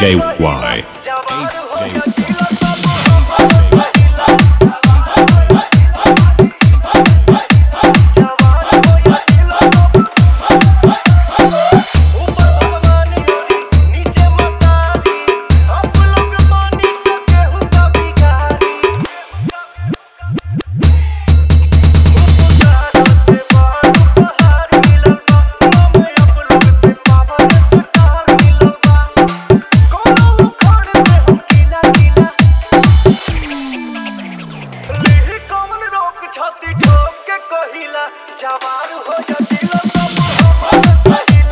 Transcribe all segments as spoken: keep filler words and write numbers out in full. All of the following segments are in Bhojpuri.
J Y. H J Y. छाती ठोक के कहिला जवान हो जा दिल सब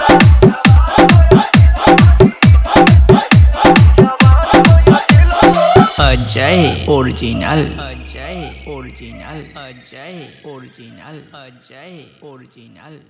Ajay original Ajay original Ajay original Ajay original.